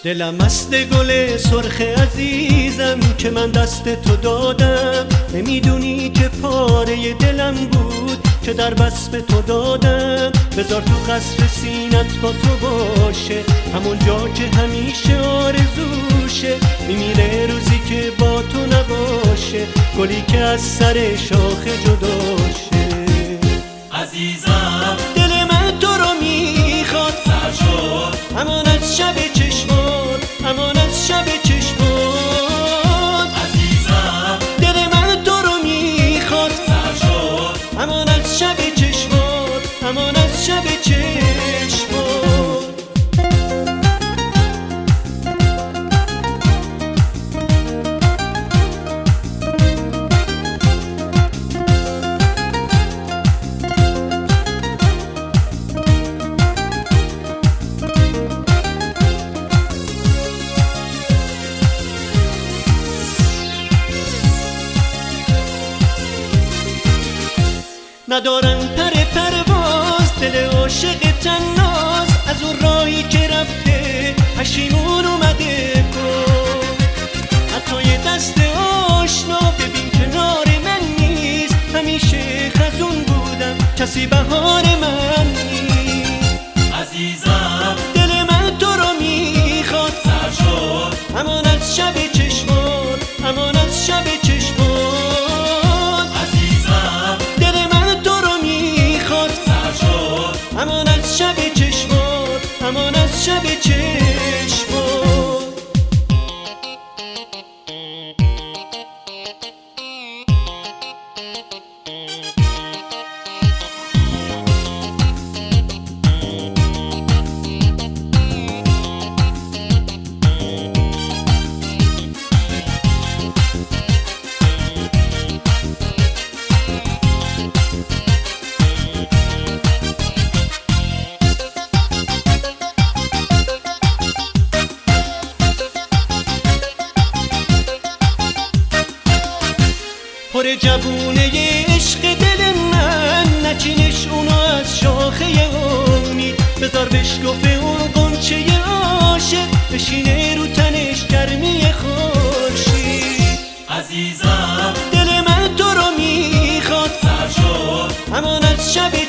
دلم مست گل سرخ عزیزم که من دست تو دادم. نمیدونی که پاره دلم بود که در وصف تو دادم. بذار تو قصر سینت با تو باشه، همون جا که همیشه آرزوشه. میمیره روزی که با تو نباشه، گلی که از سر شاخه جداشه. عزیزم دل من تو رو میخواد، سر شد همان از شب چشمات، همان از شب چشمات. عزیزم دل من تو رو میخواد، سر شد همان از شب چشمات، همان از شب چشمات. ندارن پرواز دل عاشق تناز، از اون راهی که رفته پشیمون اومده کن. حتی یه دست آشنا ببین کنار من نیست، همیشه خزون بودم کسی بهار من نیست. عزیزم دل من تو رو میخواد، سر شد همان از شب چشمات، همان از شب چشمات. همان از شب چشمات، همان از شب چشمات. پر جوونه عشق دل من، نچینش اونو از شاخه امید. بذار بشکفه اون غنچه عاشق، بشینه رو تنش گرمی خورشید. عزیزم دل من تو رو میخواد، سر شد همان از شب